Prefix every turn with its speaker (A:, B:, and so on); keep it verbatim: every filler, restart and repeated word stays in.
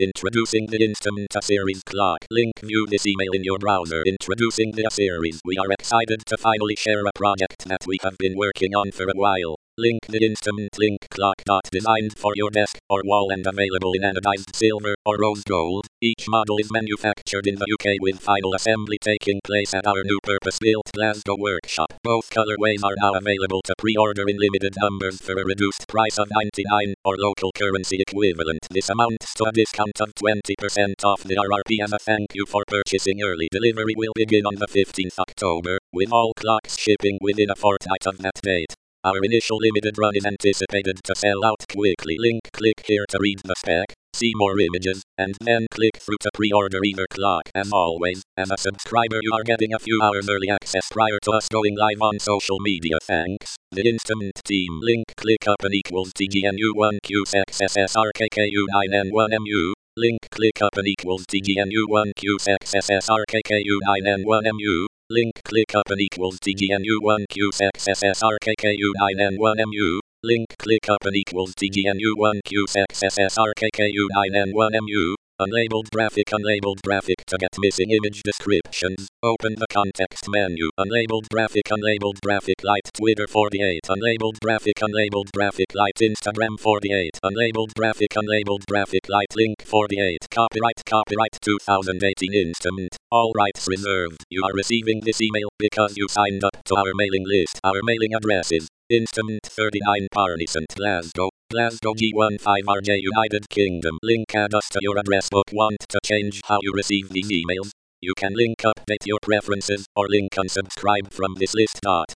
A: Introducing the Instant A-Series clock. Link. View this email in your browser. Introducing the A-Series. We are excited to finally share a project that we have been working on for a while. Link. The Instant Link clock. Designed for your desk or wall and available in anodized silver or rose gold. Each model is manufactured in the U K with final assembly taking place at our new purpose-built Glasgow workshop. Both colorways are now available to pre-order in limited numbers for a reduced price of ninety-nine or local currency equivalent. This amounts to a discount of twenty percent off the R R P as a thank you for purchasing early. Delivery will begin on the fifteenth of October, with all clocks shipping within a fortnight of that date. Our initial limited run is anticipated to sell out quickly. Link. Click here to read the spec, see more images, and then click through to pre-order either clock. As always, as a subscriber you are getting a few hours early access prior to us going live on social media. Thanks. The Instant Team. Link. Click up and equals T G N U one Q X S S R K K U nine N one M U. Link. Click up and equals T G N U one Q X S S R K K U nine N one M U. Link. Click up and equals T G N U one Q X S S R K K U nine N one M U. Link. Click up and equals T G N U one Q X S S R K K U nine N one M U. Unlabeled graphic. Unlabeled graphic. To get missing image descriptions, open the context menu. Unlabeled graphic. Unlabeled graphic. Light Twitter forty-eight. Unlabeled graphic. Unlabeled graphic. Light Instagram forty-eight. Unlabeled graphic. Unlabeled graphic. Light link forty-eight. Copyright. Copyright twenty eighteen Instant. All rights reserved. You are receiving this email because you signed up to our mailing list. Our mailing address is Instant thirty-nine Parnisant, Glasgow, Glasgow G one five R J, United Kingdom. Link. Add us to your address book. Want to change how you receive these emails? You can link update your preferences or link unsubscribe from this list.